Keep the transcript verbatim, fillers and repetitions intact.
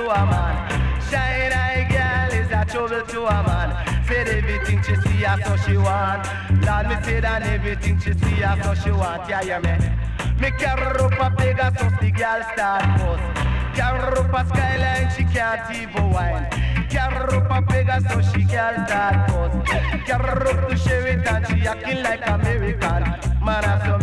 to a man. Shine eye girl is a trouble to a man. Said everything she see, I so she want. Lord, me say that everything she see, I so she want. Yeah, yeah, me. Me carry up a Pegasus, the girl start post. Carry up a skyline, she can't even whine. Carry up a Pegasus, she can't start post. Carry up to Sheraton, she acting like American. Man, I so